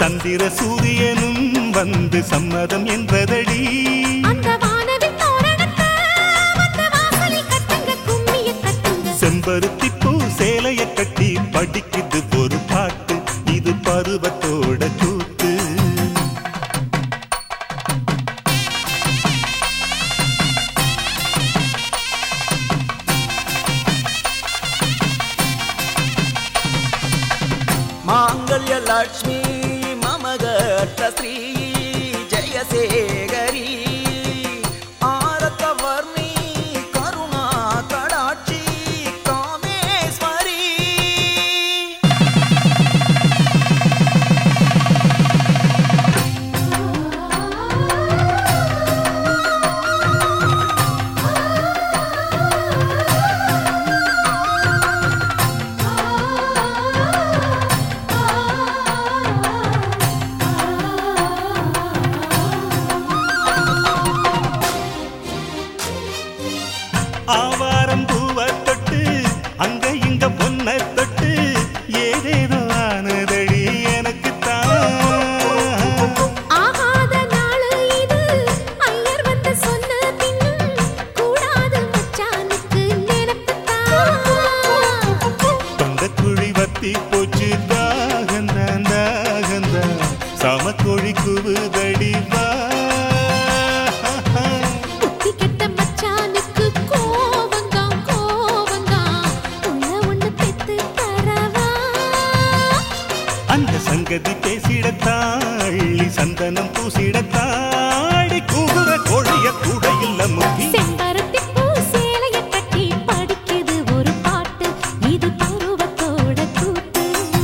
சந்திர சூரியனும் வந்து சம்மதம் என்பதடி. செம்பருத்தி பூ சேலைய கட்டி படிக்குது ஒரு பாட்டு, இது பருவத்தோட கூத்து. மாங்கல்ய லட்சுமி மமகட்ட ஸ்ரீ ஜெயசேகரி ஆரத்தவர்ணி கருணா கடாட்சி காமேஸ்வரி. ஆவாரம் பூவ தொட்டு அங்க இங்க பொன்ன தொட்டு ஏதேதோ ஆனதடி எனக்கு ஆகாத நாள் இது ஐயர் வந்து சொன்ன பின்னும் கூடாது மச்சானுக்கு நினைப்புத்தான். தொண்டக்குழி வத்தி போச்சு தாகந்தான் தாகந்தான் சமக்கோழி கூவுதடி வா. அந்த சங்கதி பேசிடத்தாள்ளி சந்தனம் பூசிடத்தாடி கூகுற கோழிய கூட இல்ல முக்கி. செம்பருத்தி பூ சேலைய கட்டி படிக்குது ஒரு பாட்டு, இது பருவத்தோட கூத்து.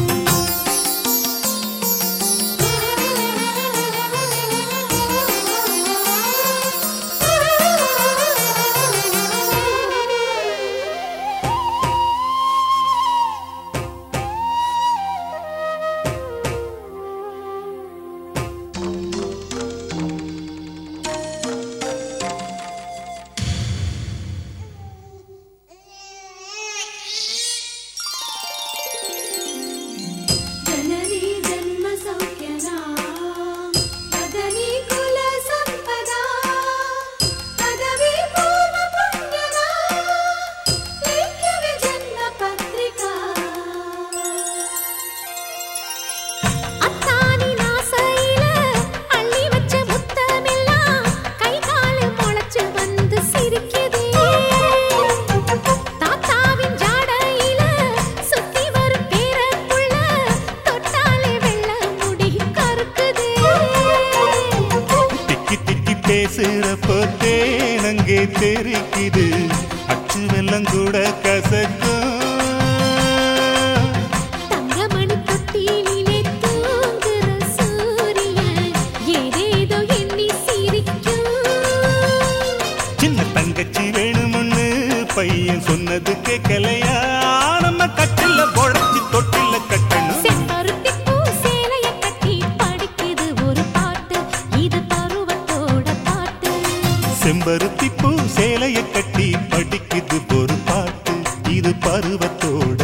பேசுறப்போ தேனங்கே தெரிக்குது, அச்சு வெல்லம் கூட கசக்கும். தங்கமணி தொட்டிலே தூங்குற சூரியன் ஏதேதோ எண்ணி சிரிக்கும். சின்ன தங்கச்சி வேணும்னு பையன் சொன்னது கேட்கலையா, நம்ம கட்டில பொழைச்சி தொட்டில கட்டணும். செம்பருத்தி பூ சேலைய கட்டி படிக்குது ஒரு பாட்டு, இது பருவத்தோட பாட்டு. செம்பருத்தி பூ சேலைய கட்டி படிக்குது ஒரு பாட்டு, இது பருவத்தோட